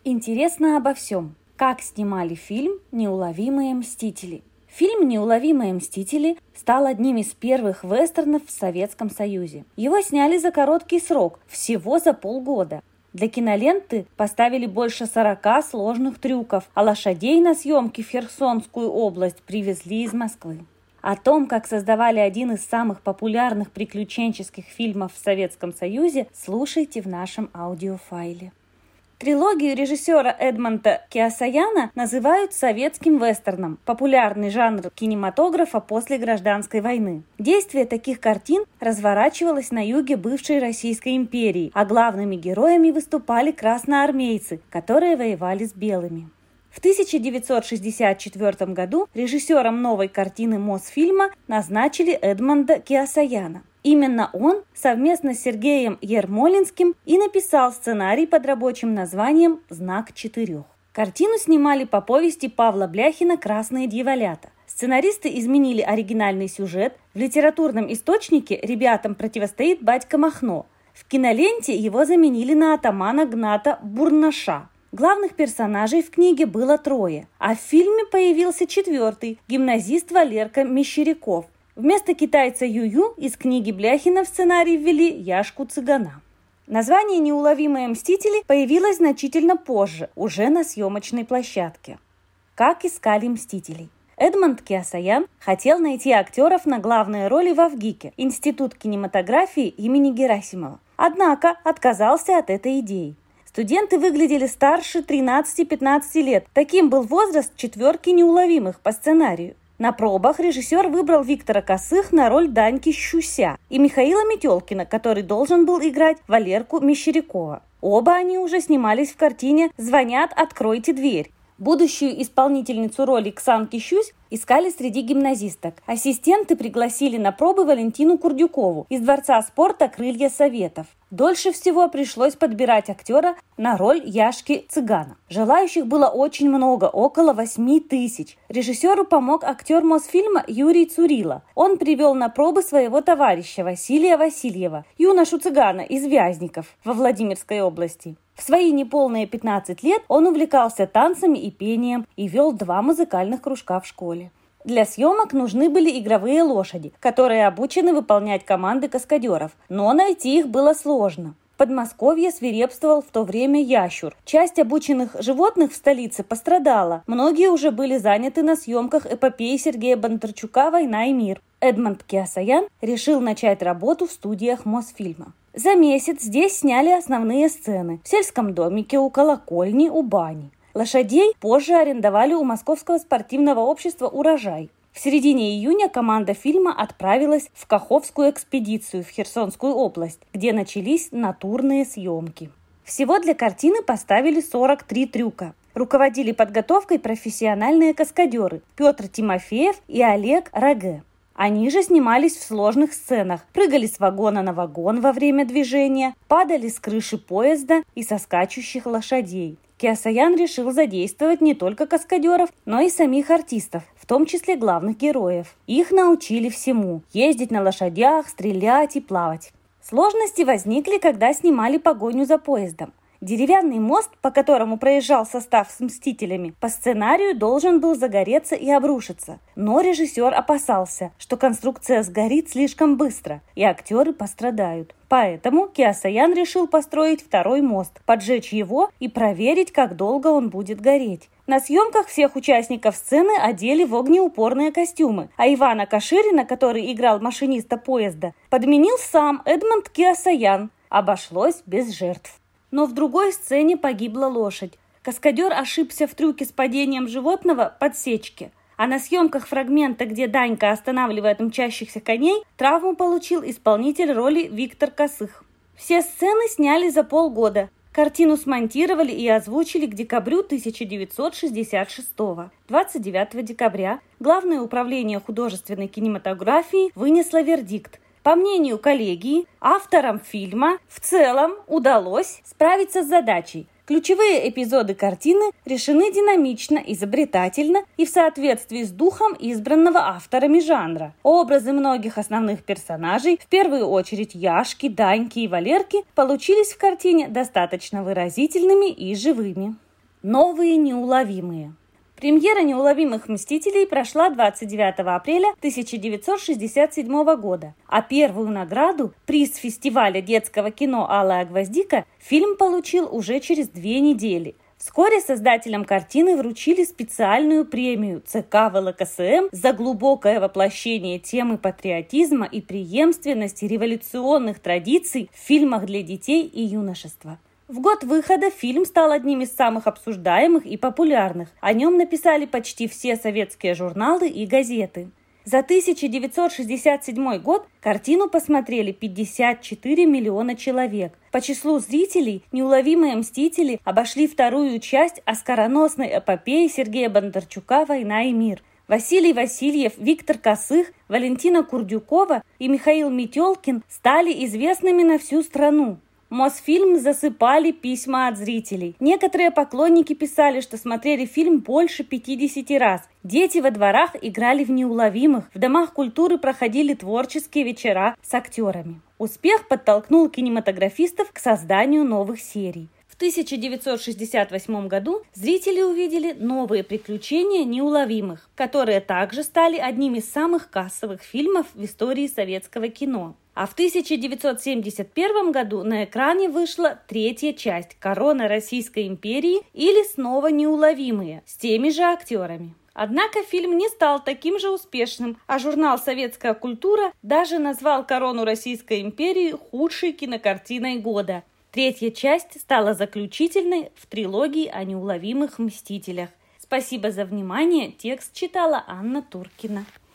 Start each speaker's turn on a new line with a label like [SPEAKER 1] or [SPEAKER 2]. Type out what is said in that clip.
[SPEAKER 1] Интересно обо всем. Как снимали фильм «Неуловимые мстители». Фильм «Неуловимые мстители» стал одним из первых вестернов в Советском Союзе. Его сняли за короткий срок, всего за полгода. Для киноленты поставили больше 40 сложных трюков, а лошадей на съемки в Херсонскую область привезли из Москвы. О том, как создавали один из самых популярных приключенческих фильмов в Советском Союзе, слушайте в нашем аудиофайле. Трилогию режиссера Эдмонда Кеосаяна называют советским вестерном, популярный жанр кинематографа после Гражданской войны. Действие таких картин разворачивалось на юге бывшей Российской империи, а главными героями выступали красноармейцы, которые воевали с белыми. В 1964 году режиссером новой картины Мосфильма назначили Эдмонда Кеосаяна. Именно он совместно с Сергеем Ермолинским и написал сценарий под рабочим названием «Знак четырех». Картину снимали по повести Павла Бляхина «Красные дьяволята». Сценаристы изменили оригинальный сюжет. В литературном источнике ребятам противостоит батька Махно. В киноленте его заменили на атамана Гната Бурнаша. Главных персонажей в книге было 3, а в фильме появился 4-й – гимназист Валерка Мещеряков. Вместо китайца Юю из книги Бляхина в сценарий ввели Яшку-цыгана. Название «Неуловимые мстители» появилось значительно позже, уже на съемочной площадке. Как искали мстителей? Эдмонд Кеосаян хотел найти актеров на главные роли в ВГИКе, Институт кинематографии имени Герасимова. Однако отказался от этой идеи. Студенты выглядели старше 13-15 лет. Таким был возраст 4 неуловимых по сценарию. На пробах режиссер выбрал Виктора Косых на роль Даньки Щуся и Михаила Метелкина, который должен был играть Валерку Мещерякова. Оба они уже снимались в картине «Звонят, откройте дверь». Будущую исполнительницу роли Ксанки Щусь искали среди гимназисток. Ассистенты пригласили на пробы Валентину Курдюкову из Дворца спорта «Крылья Советов». Дольше всего пришлось подбирать актера на роль Яшки-цыгана. Желающих было очень много, около 8 тысяч. Режиссеру помог актер Мосфильма Юрий Цурила. Он привел на пробы своего товарища Василия Васильева, юношу-цыгана из Вязников во Владимирской области. В свои неполные 15 лет он увлекался танцами и пением и вел 2 музыкальных кружка в школе. Для съемок нужны были игровые лошади, которые обучены выполнять команды каскадеров, но найти их было сложно. В Подмосковье свирепствовал в то время ящур. Часть обученных животных в столице пострадала. Многие уже были заняты на съемках эпопеи Сергея Бондарчука «Война и мир». Эдмонд Кеосаян решил начать работу в студиях Мосфильма. За месяц здесь сняли основные сцены. В сельском домике, у колокольни, у бани. Лошадей позже арендовали у Московского спортивного общества «Урожай». В середине июня команда фильма отправилась в Каховскую экспедицию в Херсонскую область, где начались натурные съемки. Всего для картины поставили 43 трюка. Руководили подготовкой профессиональные каскадеры Петр Тимофеев и Олег Раге. Они же снимались в сложных сценах, прыгали с вагона на вагон во время движения, падали с крыши поезда и со скачущих лошадей. Кеосаян решил задействовать не только каскадеров, но и самих артистов, в том числе главных героев. Их научили всему – ездить на лошадях, стрелять и плавать. Сложности возникли, когда снимали погоню за поездом. Деревянный мост, по которому проезжал состав с «Мстителями», по сценарию должен был загореться и обрушиться. Но режиссер опасался, что конструкция сгорит слишком быстро, и актеры пострадают. Поэтому Кеосаян решил построить 2-й мост, поджечь его и проверить, как долго он будет гореть. На съемках всех участников сцены одели в огнеупорные костюмы, а Ивана Каширина, который играл машиниста поезда, подменил сам Эдмонд Кеосаян. Обошлось без жертв. Но в другой сцене погибла лошадь. Каскадер ошибся в трюке с падением животного подсечки. А на съемках фрагмента, где Данька останавливает мчащихся коней, травму получил исполнитель роли Виктор Косых. Все сцены сняли за полгода. Картину смонтировали и озвучили к декабрю 1966 года. 29 декабря Главное управление художественной кинематографии вынесло вердикт. По мнению коллегии, авторам фильма в целом удалось справиться с задачей. Ключевые эпизоды картины решены динамично, изобретательно и в соответствии с духом избранного авторами жанра. Образы многих основных персонажей, в первую очередь Яшки, Даньки и Валерки, получились в картине достаточно выразительными и живыми. Новые неуловимые. Премьера «Неуловимых мстителей» прошла 29 апреля 1967 года, а первую награду, приз фестиваля детского кино «Алая гвоздика», фильм получил уже через 2 недели. Вскоре создателям картины вручили специальную премию ЦК ВЛКСМ за глубокое воплощение темы патриотизма и преемственности революционных традиций в фильмах для детей и юношества. В год выхода фильм стал одним из самых обсуждаемых и популярных. О нем написали почти все советские журналы и газеты. За 1967 год картину посмотрели 54 миллиона человек. По числу зрителей «Неуловимые мстители» обошли вторую часть оскароносной эпопеи Сергея Бондарчука «Война и мир». Василий Васильев, Виктор Косых, Валентина Курдюкова и Михаил Метелкин стали известными на всю страну. Мосфильм засыпали письма от зрителей. Некоторые поклонники писали, что смотрели фильм больше 50 раз. Дети во дворах играли в «Неуловимых», в домах культуры проходили творческие вечера с актерами. Успех подтолкнул кинематографистов к созданию новых серий. В 1968 году зрители увидели новые приключения неуловимых, которые также стали одним из самых кассовых фильмов в истории советского кино. А в 1971 году на экране вышла 3-я часть «Корона Российской империи» или «Снова неуловимые» с теми же актерами. Однако фильм не стал таким же успешным, а журнал «Советская культура» даже назвал «Корону Российской империи» худшей кинокартиной года. 3-я часть стала заключительной в трилогии о неуловимых мстителях. Спасибо за внимание. Текст читала Анна Туркина.